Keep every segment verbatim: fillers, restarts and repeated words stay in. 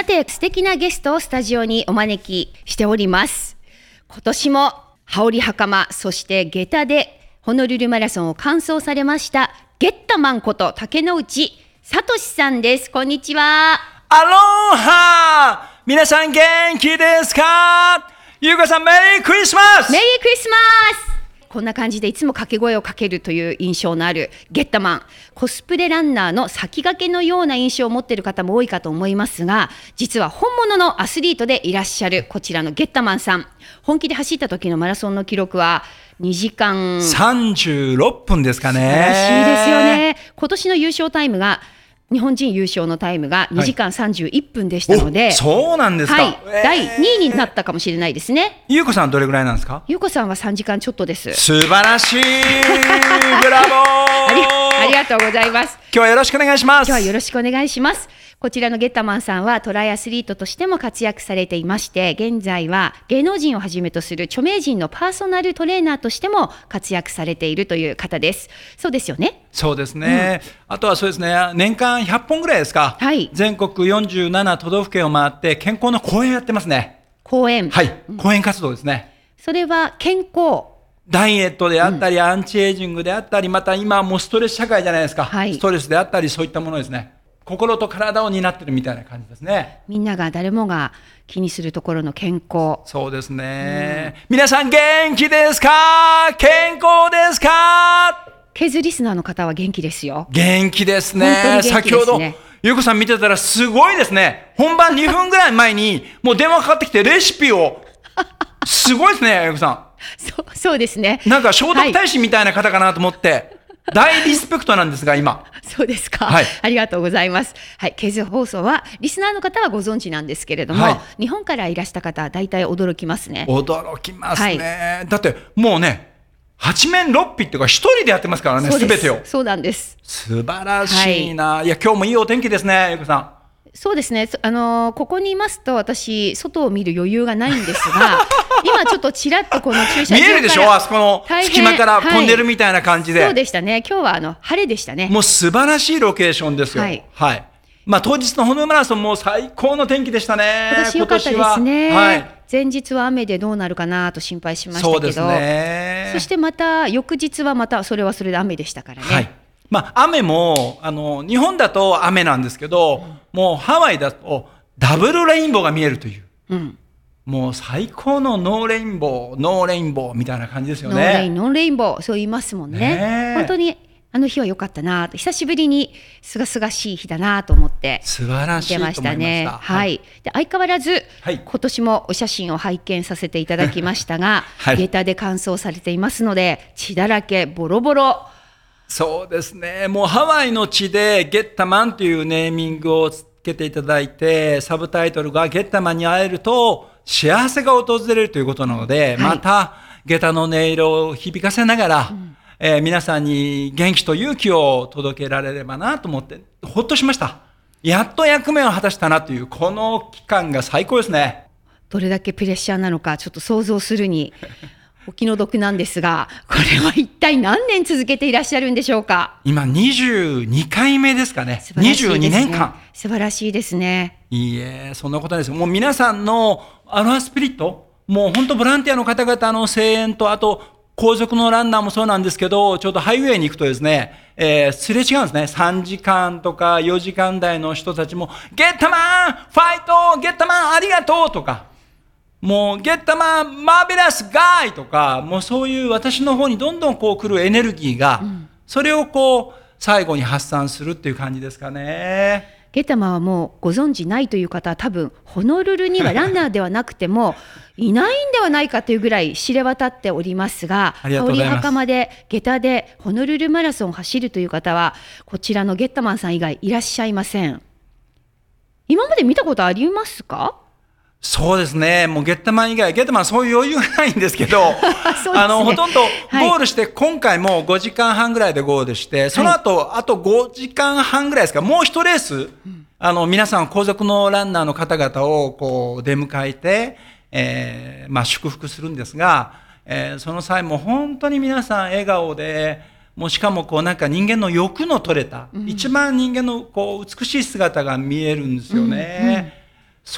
さて、素敵なゲストをスタジオにお招きしております。今年も羽織袴、そして下駄でホノルルマラソンを完走されましたゲッタマンこと竹之内聡さんです。こんにちは。 アロハ、皆さん元気ですか？ゆうかさん、メリークリスマス。 メリークリスマス。こんな感じでいつも掛け声をかけるという印象のあるゲッタマン、コスプレランナーの先駆けのような印象を持っている方も多いかと思いますが、実は本物のアスリートでいらっしゃるこちらのゲッタマンさん、本気で走った時のマラソンの記録はにじかんさんじゅうろっぷんですかね。 素晴らしいですよね。今年の優勝タイムが日本人優勝のタイムがにじかんさんじゅういっぷんでしたので、 はい、そうなんですか、 はい、えー、だいにいになったかもしれないですね。 ゆうこさんどれぐらいなんですか？ ゆうこさんはさんじかんちょっとです。 素晴らしい。ブラボー。 あり、ありがとうございます。 今日はよろしくお願いします。 今日はよろしくお願いします。こちらのゲッタマンさんはトライアスリートとしても活躍されていまして、現在は芸能人をはじめとする著名人のパーソナルトレーナーとしても活躍されているという方です。そうですよね。 そうですね、うん、あとはそうですね、年間ひゃっぽんぐらいですか、はい、全国よんじゅうなな都道府県を回って健康の講演やってますね。 講演、 はい、うん、講演活動ですね。 それは健康、 ダイエットであったり、うん、アンチエイジングであったり、また今もうストレス社会じゃないですか、はい、ストレスであったり、そういったものですね。心と体を担ってるみたいな感じですね。 みんなが誰もが気にするところの健康。 そうですね、うん、皆さん元気ですか？健康ですか？ ケズリスナーの方は元気ですよ。 元気ですね。 ですね。 先ほどゆうこさん見てたらすごいですね。本番にふんぐらい前にもう電話かかってきてレシピをすごいですね、ゆうこさん。 そう、そうですね。 なんか聖徳太子みたいな方かなと思って、はい、大リスペクトなんですが今。 そうですか、 はい、 ありがとうございます。はい、ケズ放送はリスナーの方はご存知なんですけれども、はい、日本からいらした方は大体驚きますね。 驚きますね、はい、だってもうね八面六臂っていうか一人でやってますからね、すべてを。 そうなんです。 素晴らしいな、はい、いや今日もいいお天気ですね、ゆうこさん。 そうですね、あのー、ここにいますと私外を見る余裕がないんですが今ちょっとちらっとこの駐車場から見えるでしょ、あそこの隙間から飛んでるみたいな感じで、 はい、そうでしたね。今日はあの晴れでしたね。 もう素晴らしいロケーションですよ。はい、はい、まあ、当日のホノルルマラソンも最高の天気でしたね。 今年良かったですね。 はい、 前日は雨でどうなるかなと心配しましたけど、 そうですね、 そしてまた翌日はまたそれはそれで雨でしたからね。はい、 まあ、雨もあの日本だと雨なんですけど、うん、もうハワイだとダブルレインボーが見えるという、うん、もう最高のノーレインボーノーレインボーみたいな感じですよね。 ノーレインノーレインボー、そう言いますもんね。ね、本当にあの日は良かったなと、久しぶりにすがすがしい日だなと思って素晴らしいと思いましたね。 はいはい、で相変わらず、はい、今年もお写真を拝見させていただきましたが、はい、下駄で完走されていますので血だらけボロボロ。 そうですね、もうハワイの地でゲッタマンというネーミングをつけていただいて、サブタイトルがゲッタマンに会えると幸せが訪れるということなので、はい、また下駄の音色を響かせながら、うん、えー、皆さんに元気と勇気を届けられればなと思ってほっとしました。やっと役目を果たしたなというこの期間が最高ですね。 どれだけプレッシャーなのかちょっと想像するにお気の毒なんですが、これは一体何年続けていらっしゃるんでしょうか？ 今にじゅうにかいめですかね。にじゅうにねんかん。 素晴らしいですね。 いいえ、そんなことです。もう皆さんのアロハスピリット、もう本当ボランティアの方々の声援と、あと後続のランナーもそうなんですけど、ちょっとハイウェイに行くとですね、えー、すれ違うんですね。さんじかんとかよじかん台の人たちもゲッタマンファイトゲッタマンありがとうとか、もうゲッタマンマーベラスガイとか、もうそういう私の方にどんどんこう来るエネルギーが、うん、それをこう最後に発散するっていう感じですかね。 ゲッタマンはもうご存知ないという方は多分ホノルルにはランナーではなくてもいないんではないかというぐらい知れ渡っておりますが、羽織袴で下駄でホノルルマラソンを走るという方はこちらのゲッタマンさん以外いらっしゃいません。今まで見たことありますか？ そうですね、もうゲッタマン以外、ゲッタマンそういう余裕がないんですけど、ね、あのほとんどゴールして、はい、今回もごじかんはんぐらいでゴールして、その後、はい、あとごじかんはんぐらいですか、もう一レース、うん、あの皆さん後続のランナーの方々をこう出迎えて、えーまあ、祝福するんですが、えー、その際も本当に皆さん笑顔で、もうしかもこうなんか人間の欲の取れた、うん、一番人間のこう美しい姿が見えるんですよね。うんうん、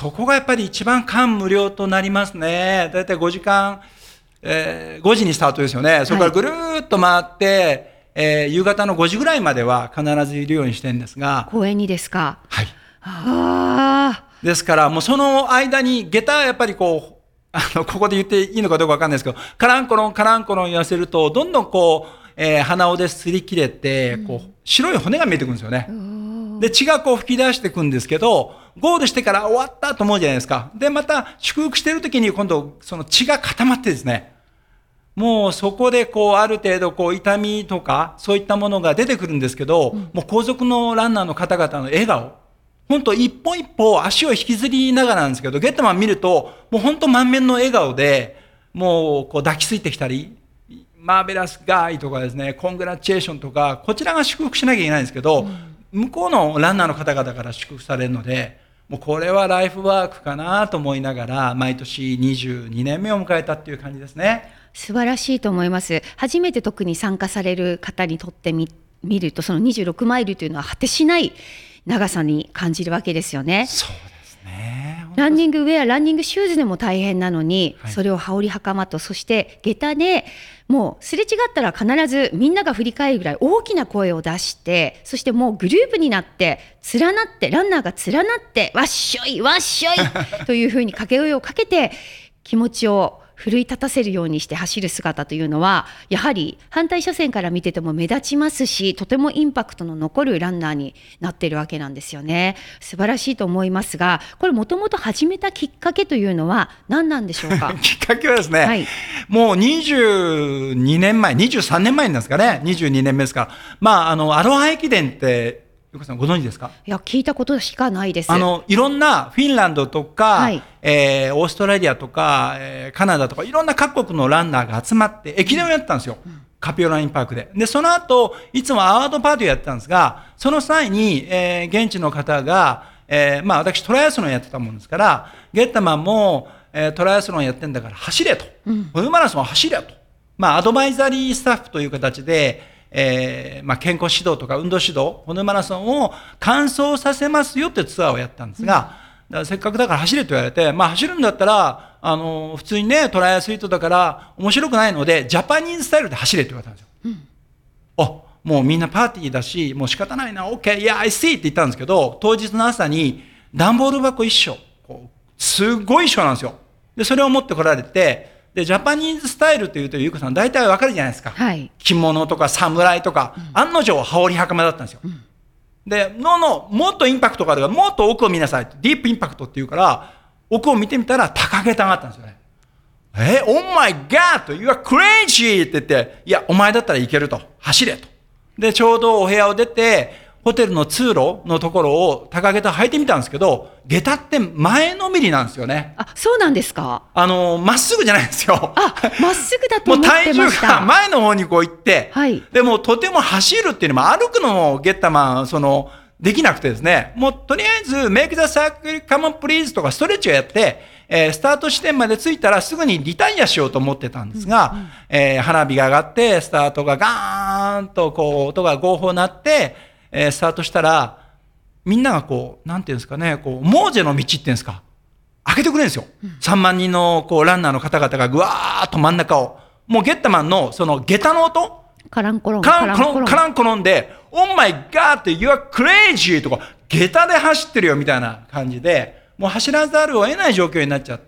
そこがやっぱり一番感無量となりますね。だいたいごじかん、えー、ごじにスタートですよね。そこからぐるーっと回って、はい、えー、夕方のごじぐらいまでは必ずいるようにしてるんですが。 公園にですか？ はい。 あですから、もうその間に、下駄はやっぱりこう、あの、ここで言っていいのかどうかわかんないですけど、カランコロン、カランコロン言わせると、どんどんこう、えー、鼻緒で擦り切れて、こう、白い骨が見えてくるんですよね。で、血がこう吹き出してくんですけど、ゴールしてから終わったと思うじゃないですか。で、また祝福してる時に今度、その血が固まってですね、もうそこでこう、ある程度こう、痛みとか、そういったものが出てくるんですけど、うん、もう後続のランナーの方々の笑顔、本当一歩一歩足を引きずりながらなんですけど、ゲットマン見ると、もう本当満面の笑顔で、もうこう抱きついてきたり、マーベラスガイとかですね、コングラチュエーションとか、こちらが祝福しなきゃいけないんですけど、うん、向こうのランナーの方々から祝福されるので、もうこれはライフワークかなと思いながら、毎年にじゅうにねんめを迎えたっていう感じですね。 素晴らしいと思います。初めて特に参加される方にとってみ、見ると、そのにじゅうろくマイルというのは果てしない長さに感じるわけですよね。 そうですね。 ランニングウェア、ランニングシューズでも大変なのに、 はい、 それを羽織袴と、そして下駄で、もうすれ違ったら必ずみんなが振り返るぐらい大きな声を出して、そしてもうグループになって連なって、ランナーが連なってわっしょいわっしょいというふうに掛け声をかけて、気持ちを奮い立たせるようにして走る姿というのは、やはり反対車線から見てても目立ちますし、とてもインパクトの残るランナーになっているわけなんですよね。素晴らしいと思いますが、これもともと始めたきっかけというのは何なんでしょうか？ きっかけはですね、はい、もうにじゅうにねんまえ、にじゅうさんねんまえなんですかね、にじゅうにねんめですから、まあ、あのアロハ駅伝ってゆかさんご存知ですか？ いや、聞いたことしかないです。 あのいろんなフィンランドとか、はい、えー、オーストラリアとか、えー、カナダとかいろんな各国のランナーが集まって駅伝をやってたんですよ、うん、カピオラインパークで。でその後いつもアワードパーティーをやってたんですが、その際に、えー、現地の方が、えーまあ、私トライアスロンやってたもんですから、ゲッタマンも、えー、トライアスロンやってんだから走れと、うん、フルマラソン走れと、まあ、アドバイザリースタッフという形でえーまあ、健康指導とか運動指導、ホヌーマラソンを完走させますよってツアーをやったんですが、だからせっかくだから走れと言われて、まあ、走るんだったらあの普通にねトライアスリートだから面白くないのでジャパニーズスタイルで走れって言われたんですよ、うん、あもうみんなパーティーだしもう仕方ないな OK いや I see って言ったんですけど、当日の朝に段ボール箱一緒、こうすごい一緒なんですよ。でそれを持ってこられて、でジャパニーズスタイルというとゆうこさん大体わかるじゃないですか、はい、着物とか侍とか、うん、案の定羽織袴だったんですよ、うん、でノーノーもっとインパクトがあるからもっと奥を見なさいってディープインパクトっていうから奥を見てみたら高げたがあったんですよね。えー、Oh my God You are crazy って言って、いやお前だったらいけると、走れと。でちょうどお部屋を出てホテルの通路のところを高下駄履いてみたんですけど、下駄って前のめりなんですよね。 あ、そうなんですか？ あのまっすぐじゃないんですよ。 あ、まっすぐだと思ってました。 もう体重が前の方にこう行って、 はい、 でもとても走るっていうのも歩くのもゲッタマンそのできなくてですね、もうとりあえず Make the circle come on please とかストレッチをやって、えー、スタート地点まで着いたらすぐにリタイアしようと思ってたんですが、うんうん、えー、花火が上がってスタートがガーンとこう音が合法になってえー、スタートしたらみんながこうなんていうんですかね、こうモーゼの道っていうんですか、開けてくれるんですよ、うん、さんまんにんのこうランナーの方々がぐわーっと真ん中を、もうゲッタマンのその下駄の音カランコロンカランコロンカランコロンで Oh my God って You are crazy とか下駄で走ってるよみたいな感じで、もう走らざるを得ない状況になっちゃって、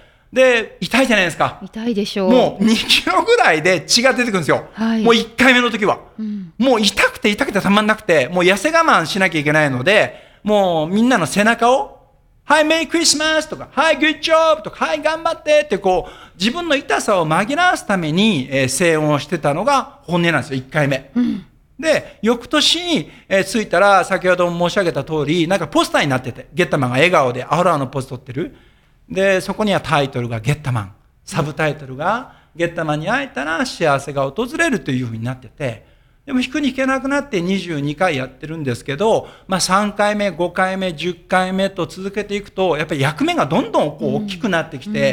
で痛いじゃないですか。 痛いでしょう。 もうにキロぐらいで血が出てくるんですよ、はい、もういっかいめの時は、うん、もう痛くて痛くてたまんなくて、もう痩せ我慢しなきゃいけないので、もうみんなの背中をはいメリークリスマスとかはいグッジョブとかはい頑張ってってこう自分の痛さを紛らわすために、えー、声援をしてたのが本音なんですよ、いっかいめ、うん、で翌年に、えー、着いたら先ほども申し上げた通りなんかポスターになってて、ゲッタマンが笑顔でアロハのポーズ取ってる。でそこにはタイトルがゲッタマン、サブタイトルがゲッタマンに会えたら幸せが訪れるというふうになってて、でも引くに引けなくなってにじゅうにかいやってるんですけど、まあ、さんかいめごかいめじゅっかいめと続けていくとやっぱり役目がどんどんこう大きくなってきて、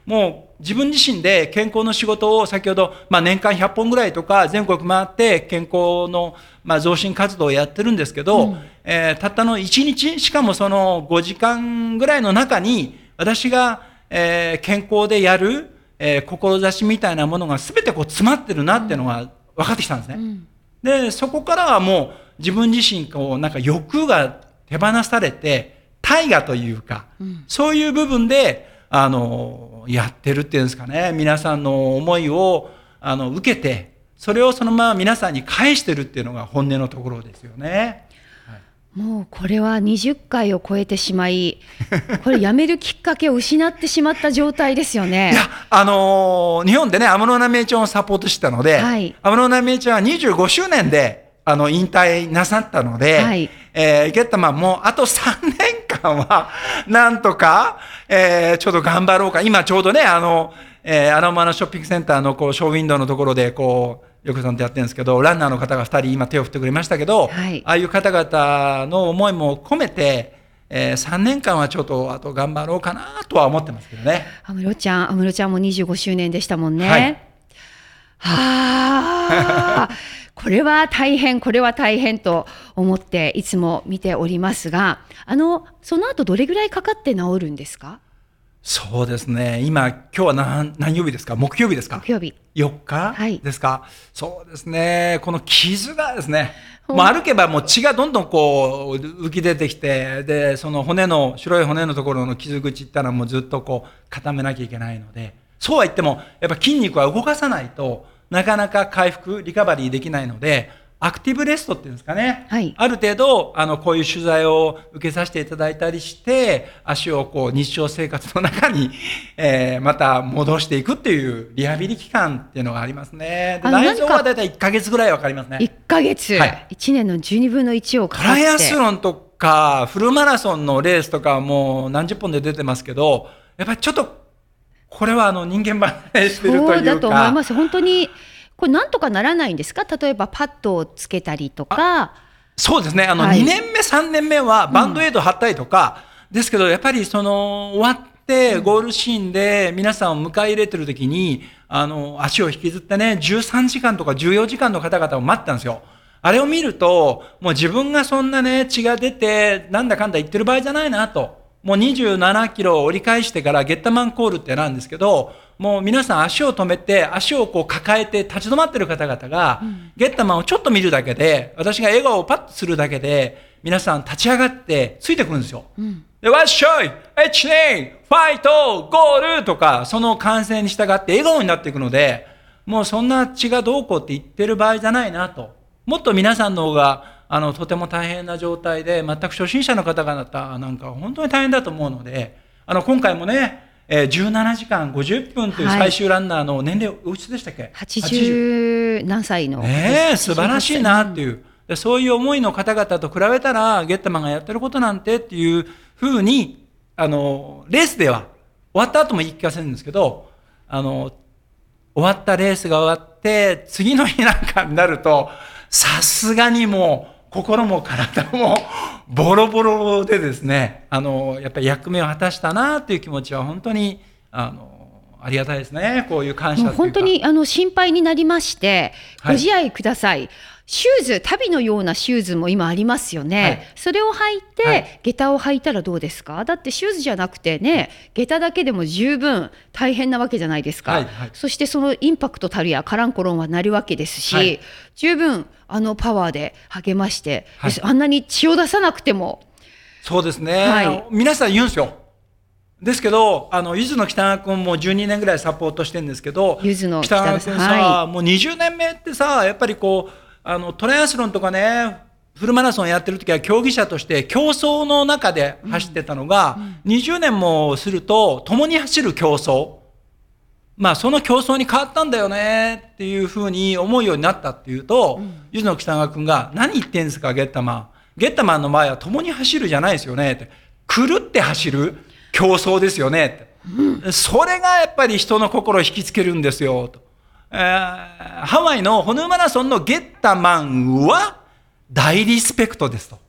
もう自分自身で健康の仕事を先ほど、まあ、年間ひゃっぽんぐらいとか全国回って健康の、まあ、増進活動をやってるんですけど、うん、えー、たったのいちにち、しかもそのごじかんぐらいの中に私が、えー、健康でやる、えー、志みたいなものが全てこう詰まってるなっていうのが分かってきたんですね。うん、でそこからはもう自分自身こうなんか欲が手放されて大我というか、うん、そういう部分であのやってるっていうんですかね、皆さんの思いをあの受けてそれをそのまま皆さんに返してるっていうのが本音のところですよね。 もうこれはにじゅっかいを超えてしまい、これやめるきっかけを失ってしまった状態ですよね。 いや、あのー、日本でね安室奈美恵ちゃんをサポートしてたので、はい、安室奈美恵ちゃんはにじゅうごしゅうねんであの引退なさったので、はい、えー、ゲッタマンもあとさんねんかんはなんとか、えー、ちょっと頑張ろうか。今ちょうどねあの、えー、アロマのショッピングセンターのこうショーウィンドウのところでこうよくさんとやってるんですけど、ランナーの方がふたり今手を振ってくれましたけど、はい、ああいう方々の思いも込めて、えー、さんねんかんはちょっとあと頑張ろうかなとは思ってますけどね。 安室ちゃん安室ちゃんもにじゅうごしゅうねんでしたもんね。はい、はあこれは大変これは大変と思っていつも見ておりますが、あのその後どれぐらいかかって治るんですか？ そうですね、今今日は 何, 何曜日ですか？木曜日ですか？ 木曜日よっかですか、はい、そうですね、この傷がですね、もう歩けばもう血がどんどんこう浮き出てきて、でその骨の白い骨のところの傷口ってのはもうずっとこう固めなきゃいけないので、そうは言ってもやっぱ筋肉は動かさないとなかなか回復リカバリーできないので、アクティブレストっていうんですかね、はい、ある程度あのこういう取材を受けさせていただいたりして足をこう日常生活の中に、えー、また戻していくっていうリハビリ期間っていうのがありますね。で内臓はだいたいいっかげつぐらいわかりますね。 いっかげつ、はい、いちねんのじゅうにぶんのいちをかかって、 トライアスロンとかフルマラソンのレースとかもう何十本で出てますけど、やっぱりちょっとこれはあの人間離れしてるというか。 そうだと思います。本当にこれなんとかならないんですか？例えばパッドをつけたりとか。 そうですね、あの、はい、にねんめさんねんめはバンドエイド貼ったりとか、うん、ですけどやっぱりその終わってゴールシーンで皆さんを迎え入れてる時にあの足を引きずってねじゅうさんじかんとかじゅうよじかんの方々を待ったんですよ。あれを見るともう自分がそんなね血が出てなんだかんだ言ってる場合じゃないなと。もうにじゅうななキロを折り返してからゲッタマンコールってなんですけど、もう皆さん足を止めて足をこう抱えて立ち止まってる方々が、うん、ゲッタマンをちょっと見るだけで、私が笑顔をパッとするだけで皆さん立ち上がってついてくるんですよ。うん、でわっしょいエッチネイファイトゴールとかその歓声に従って笑顔になっていくので、もうそんな血がどうこうって言ってる場合じゃないなと。もっと皆さんの方があのとても大変な状態で、全く初心者の方々なんか本当に大変だと思うので、あの今回もね、えー、じゅうななじかんごじゅっぷんという最終ランナーの年齢おいくつでしたっけ？ はちじゅう何歳の、 ねえ、素晴らしいなっていう、でそういう思いの方々と比べたらゲッタマンがやってることなんてっていうふうにあのレースでは終わった後も言い聞かせるんですけど、あの終わったレースが終わって次の日なんかになるとさすがにもう心も体もボロボロでですね、あのやっぱり役目を果たしたなという気持ちは本当にあのありがたいですね。こういう感謝というか、 本当にあの心配になりまして、ご自愛ください、はい、シューズ、足袋のようなシューズも今ありますよね、はい、それを履いて、はい、下駄を履いたらどうですか？だってシューズじゃなくてね、下駄だけでも十分大変なわけじゃないですか、はいはい、そしてそのインパクトたるやカランコロンはなるわけですし、はい、十分あのパワーで励まして、はい、あんなに血を出さなくても。 そうですね、はい、皆さん言うんですよ。ですけど、あのゆずの北川君もじゅうにねんぐらいサポートしてるんですけど、 ゆずの北川君さ、はい、もうにじゅうねんめってさ、やっぱりこうあのトライアスロンとかねフルマラソンやってる時は競技者として競争の中で走ってたのが、うんうん、にじゅうねんもすると共に走る競争、まあその競争に変わったんだよねっていうふうに思うようになったっていうと、うん、ゆずの北川君が何言ってんですかゲッタマン、ゲッタマンの前は共に走るじゃないですよねって、狂って走る競争ですよねって、うん、それがやっぱり人の心を引きつけるんですよと、えー、ハワイのホヌマラソンのゲッタマンは大リスペクトですと、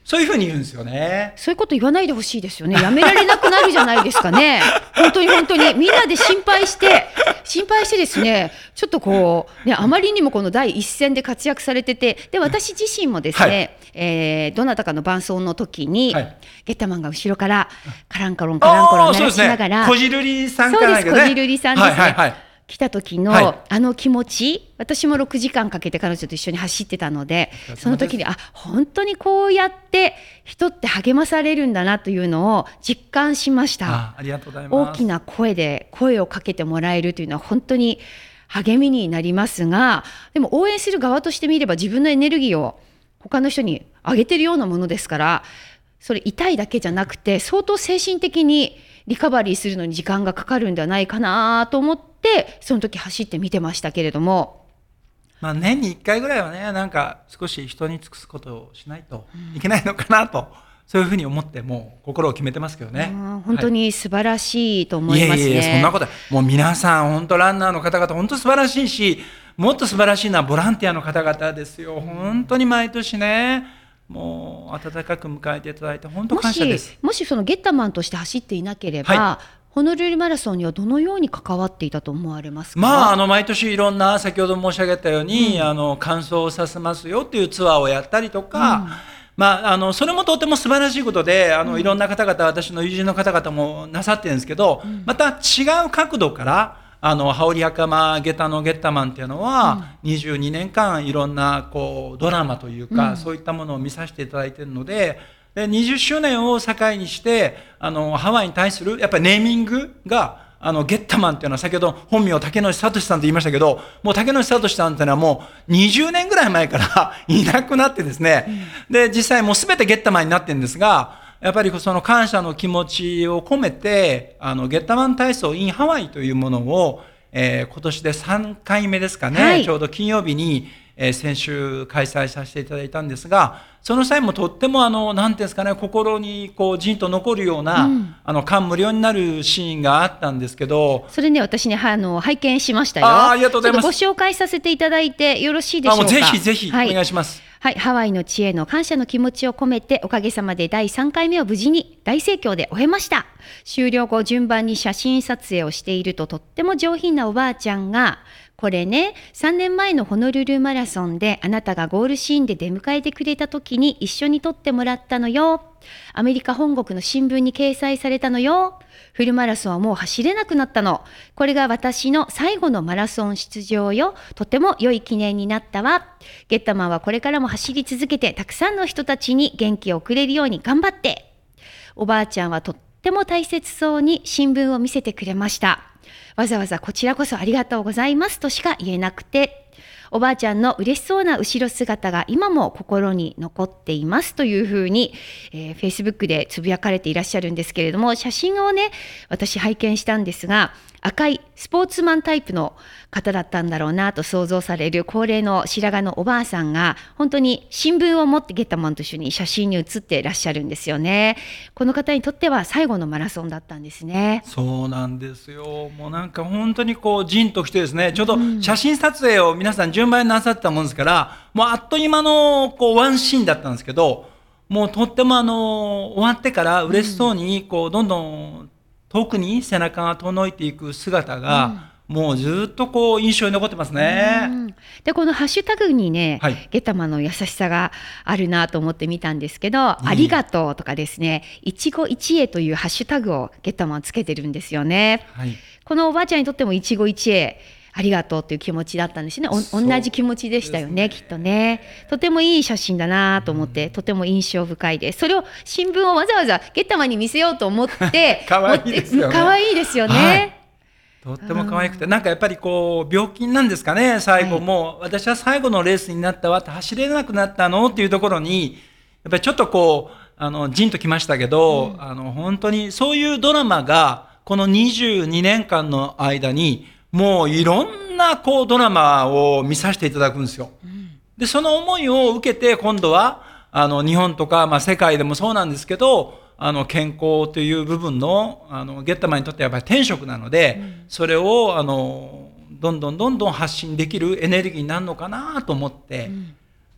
そういうふうに言うんですよね。 そういうこと言わないでほしいですよね。やめられなくなるじゃないですかね。本当に本当にみんなで心配して心配してですね、ちょっとこうね、あまりにもこの第一線で活躍されてて、で私自身もですね、はい、えー、どなたかの伴奏の時に、はい、ゲッタマンが後ろからカランコロンカランコロン鳴らしながら、 こじるりさんから、ね、そうです、こじるりさんですね。はいはいはい、来た時の、 はい、 あの気持ち、私もろくじかんかけて彼女と一緒に走ってたので、その時にあ本当にこうやって人って励まされるんだなというのを実感しました。 あ、ありがとうございます。 大きな声で声をかけてもらえるというのは本当に励みになりますが、でも応援する側としてみれば自分のエネルギーを他の人にあげてるようなものですから、それ痛いだけじゃなくて相当精神的にリカバリーするのに時間がかかるんではないかなと思ってその時走って見てましたけれども、 まあ、年にいっかいぐらいはね、なんか少し人に尽くすことをしないといけないのかなと、うん、そういうふうに思ってもう心を決めてますけどね。 本当に素晴らしいと思いますね。 はい、いえいえ、そんなこともう皆さん本当ランナーの方々本当素晴らしいし、もっと素晴らしいのはボランティアの方々ですよ。本当に毎年ね、もう温かく迎えていただいて本当感謝です。 もし、もしそのゲッタマンとして走っていなければ、はい、ホノルルマラソンにはどのように関わっていたと思われますか？ まあ、あの毎年いろんな先ほど申し上げたように、うん、あの完走させますよっていうツアーをやったりとか、うん、まあ、あのそれもとても素晴らしいことで、あの、うん、いろんな方々、私の友人の方々もなさってるんですけど、うん、また違う角度からあの羽織袴下駄のゲッタマンっていうのは、うん、にじゅうにねんかんいろんなこうドラマというか、うん、そういったものを見させていただいているので、でにじゅっしゅうねんを境にしてあのハワイに対するやっぱりネーミングがあのゲッタマンっていうのは、先ほど本名竹野内聡さんと言いましたけど、もう竹野内聡さんっていうのはもうにじゅうねんぐらい前からいなくなってですね、うん、で実際もう全てゲッタマンになってるんですが、やっぱりその感謝の気持ちを込めて、あのゲッタマン体操 in ハワイというものを、えー、今年でさんかいめですかね、はい、ちょうど金曜日に、えー、先週開催させていただいたんですが、その際もとってもあのなんていうんですかね、心にこうじんと残るような、うん、あの感無量になるシーンがあったんですけど、 それね、私ね、あの拝見しましたよ。 あ、ありがとうございます。 ちょっとご紹介させていただいてよろしいでしょうか？ あ、もうぜひぜひお願いします。 はいはい、ハワイの地への感謝の気持ちを込めて、おかげさまでだいさんかいめを無事に大盛況で終えました。終了後順番に写真撮影をしていると、とっても上品なおばあちゃんが、これね、さんねんまえのホノルルマラソンであなたがゴールシーンで出迎えてくれた時に一緒に撮ってもらったのよ。アメリカ本国の新聞に掲載されたのよ。フルマラソンはもう走れなくなったの。これが私の最後のマラソン出場よ。とても良い記念になったわ。ゲッタマンはこれからも走り続けて、たくさんの人たちに元気をくれるように頑張って。おばあちゃんはとっても大切そうに新聞を見せてくれました。わざわざこちらこそありがとうございますとしか言えなくて、おばあちゃんの嬉しそうな後ろ姿が今も心に残っていますというふうに、えー、Facebook でつぶやかれていらっしゃるんですけれども、写真をね、私拝見したんですが、赤いスポーツマンタイプの方だったんだろうなと想像される高齢の白髪のおばあさんが、本当に新聞を持ってゲッタマンと一緒に写真に写っていらっしゃるんですよね。この方にとっては最後のマラソンだったんですね。 そうなんですよ。もうなんか本当にこうじんときてですね、ちょうど写真撮影を皆さん順番になさってたもんですから、もうあっという間のこうワンシーンだったんですけど、もうとってもあの終わってから嬉しそうにこうどんどん遠くに背中が遠のいていく姿が、うん、もうずっとこう印象に残ってますね。うん、 でこのハッシュタグにね、はい、ゲタマの優しさがあるなと思って見たんですけど、ありがとうとかですね、一期一会というハッシュタグをゲタマはつけてるんですよね。はい、このおばあちゃんにとっても一期一会ありがとうという気持ちだったんですね。お同じ気持ちでしたよね、きっとね。とてもいい写真だなと思って、うん、とても印象深いです。それを新聞をわざわざゲッタマに見せようと思ってかわいいですよね。 かわいいですよね。 はい、とっても可愛くて、なんかやっぱりこう病気なんですかね、最後も、はい、私は最後のレースになったわって走れなくなったのっていうところにやっぱりちょっとこうあのジンときましたけど、うん、あの本当にそういうドラマがこのにじゅうにねんかんの間にもういろんなこうドラマを見させていただくんですよ。うん、でその思いを受けて今度はあの日本とか、まあ、世界でもそうなんですけど、あの健康という部分のあのゲッタマンにとってはやっぱり天職なので、うん、それをあのどんどんどんどん発信できるエネルギーになるのかなと思って、うん、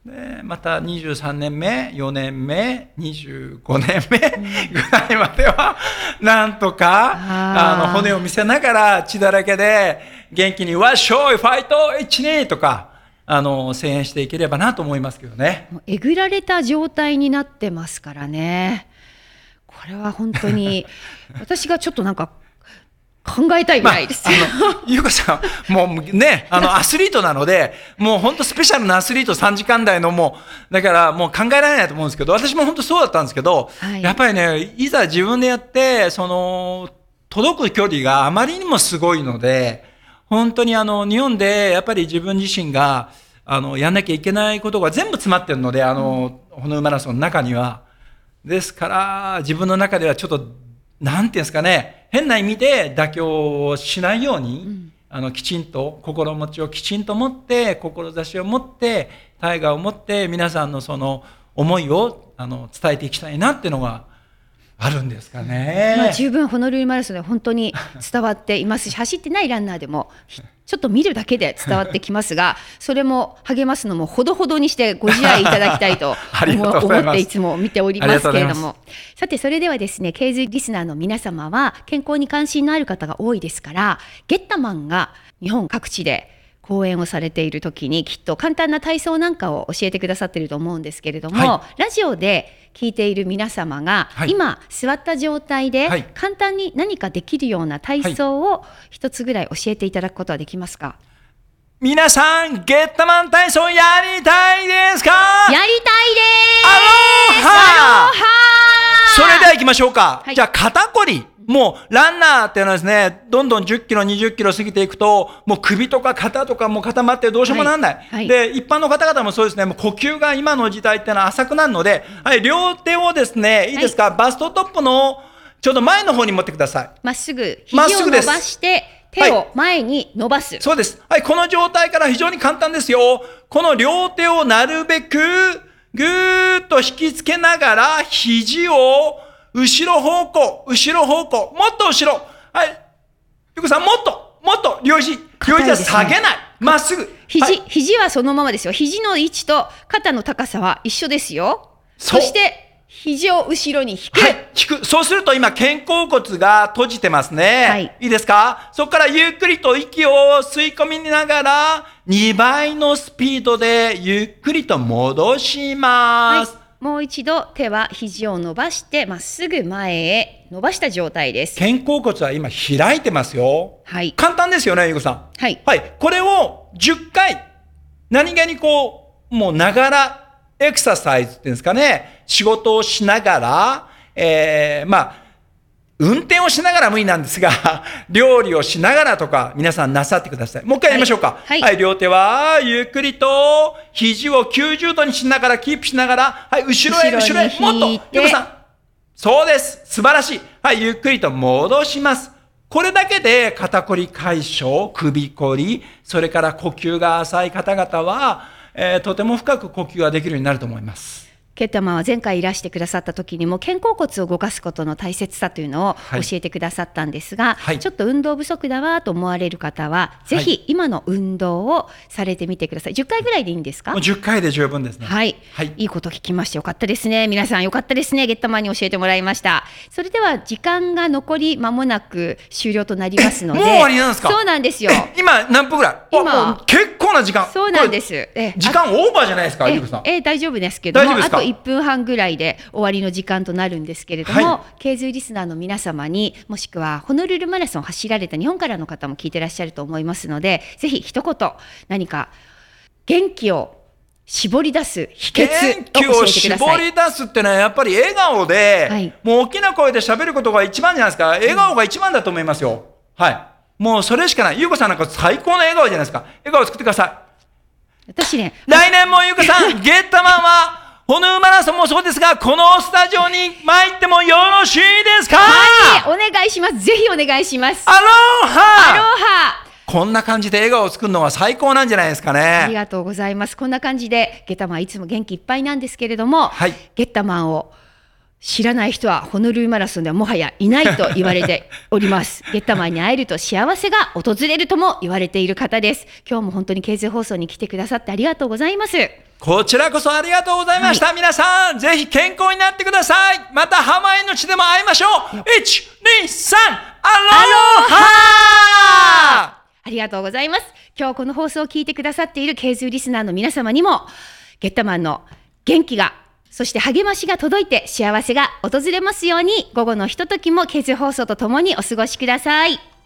でまたにじゅうさんねんめ、よねんめ、にじゅうごねんめぐらいまではなんとかあの骨を見せながら血だらけで元気にわっしょいファイトいちにとかあの声援していければなと思いますけどね。 もうえぐられた状態になってますからね。これは本当に私がちょっとなんか考えたいぐらいです。まあ、あのゆうこさんもうねあのアスリートなのでもう本当スペシャルなアスリートさんじかん台のもうだからもう考えられないと思うんですけど、私も本当そうだったんですけど、はい、やっぱりねいざ自分でやってその届く距離があまりにもすごいので、本当にあの日本でやっぱり自分自身があのやんなきゃいけないことが全部詰まってるので、あのホノルルマラソンの中にはですから自分の中ではちょっとなんていうんですかね、変な意味で妥協をしないように、うん、あのきちんと心持ちをきちんと持って志を持って大河を持って皆さんのその思いをあの伝えていきたいなっていうのがあるんですかね。 まあ、十分ホノルルマラソンで本当に伝わっていますし走ってないランナーでもちょっと見るだけで伝わってきますが、それも励ますのもほどほどにしてご自愛いただきたいと思っていつも見ておりますけれども、さてそれではですね、ケーズリスナーの皆様は健康に関心のある方が多いですから、ゲッタマンが日本各地で講演をされている時にきっと簡単な体操なんかを教えてくださっていると思うんですけれども、はい、ラジオで聞いている皆様が、はい、今座った状態で簡単に何かできるような体操を一つぐらい教えていただくことはできますか？ 皆さんゲッタマン体操やりたいですか？ やりたいです。 アローハー。それでは行きましょうか、はい、じゃあ肩こり、もうランナーっていうのはですね、どんどんじゅっキロにじゅっキロ過ぎていくともう首とか肩とかもう固まってどうしようもなんない、はいはい、で一般の方々もそうですね、もう呼吸が今の時代っていうのは浅くなるので、はい、両手をですねいいですか、はい、バストトップのちょうど前の方に持ってください。 まっすぐ肘を伸ばして手を前に伸ばす、はい、 そうです、はい、この状態から非常に簡単ですよ。この両手をなるべくぐーっと引きつけながら肘を後ろ方向、後ろ方向、もっと後ろ。はい。ゆこさん、もっと、もっと、両肘。両肘は下げない。まっすぐ。 肘、 はい、 肘はそのままですよ。肘の位置と肩の高さは一緒ですよ。そして、肘を後ろに引く。 はい、引く。そうすると今、肩甲骨が閉じてますね。はい。いいですか？そこからゆっくりと息を吸い込みながら、にばいのスピードでゆっくりと戻します。はい、 もう一度手は肘を伸ばしてまっすぐ前へ伸ばした状態です。 肩甲骨は今開いてますよ。はい。簡単ですよね、ゆうこさん。はい。はい。これをじゅっかい、何気にこう、もうながらエクササイズっていうんですかね、仕事をしながら、えー、まあ、運転をしながら無理なんですが、料理をしながらとか、皆さんなさってください。もう一回やりましょうか。はい。はいはい、両手は、ゆっくりと、肘をきゅうじゅうどにしながら、キープしながら、はい、後ろへ、後ろへ、もっと、ゆうこさん。そうです。素晴らしい。はい、ゆっくりと戻します。これだけで、肩こり解消、首こり、それから呼吸が浅い方々は、えー、とても深く呼吸ができるようになると思います。 ケッタマンは前回いらしてくださった時にも肩甲骨を動かすことの大切さというのを教えてくださったんですが、はい、ちょっと運動不足だわと思われる方は、はい、ぜひ今の運動をされてみてください。じゅっかいぐらいでいいんですか？ もうじゅっかいで十分ですね。 はい、はい、いいこと聞きましてよかったですね。皆さんよかったですね。ゲッタマンに教えてもらいました。それでは時間が残り間もなく終了となりますので。 もう終わりなんですか？ そうなんですよ。 今何分ぐらい？今結構な時間。 そうなんです。え時間オーバーじゃないですか、ゆうこさん。 え大丈夫ですけども、あといっぷんはんぐらいで終わりの時間となるんですけれども、はい、ケーズリスナーの皆様に、もしくはホノルルマラソンを走られた日本からの方も聞いてらっしゃると思いますので、ぜひ一言何か元気を絞り出す秘訣を教えてください。元気を絞り出すってのはやっぱり笑顔で、はい、もう大きな声で喋ることが一番じゃないですか。笑顔が一番だと思いますよ。うん、はい。もうそれしかない。ゆうこさんなんか最高の笑顔じゃないですか。笑顔を作ってください。 私ね、 来年もゆうこさんゲッタマンはホノルルマラソンもそうですが、このスタジオに参ってもよろしいですか？ はい、お願いします。ぜひお願いします。 アローハアローハ。 こんな感じで笑顔を作るのは最高なんじゃないですかね。 ありがとうございます。こんな感じでゲッタマンいつも元気いっぱいなんですけれども、はい、ゲッタマンを知らない人はホノルルマラソンではもはやいないと言われております。ゲッタマンに会えると幸せが訪れるとも言われている方です。今日も本当にケーズ放送に来てくださってありがとうございます。 こちらこそありがとうございました。はい、皆さん、ぜひ健康になってください。また浜への地でも会いましょう。いち、に、さん、アロハ！ ありがとうございます。今日この放送を聞いてくださっているケーズリスナーの皆様にも、ゲッタマンの元気が、そして励ましが届いて幸せが訪れますように、午後のひとときもケーズ放送とともにお過ごしください。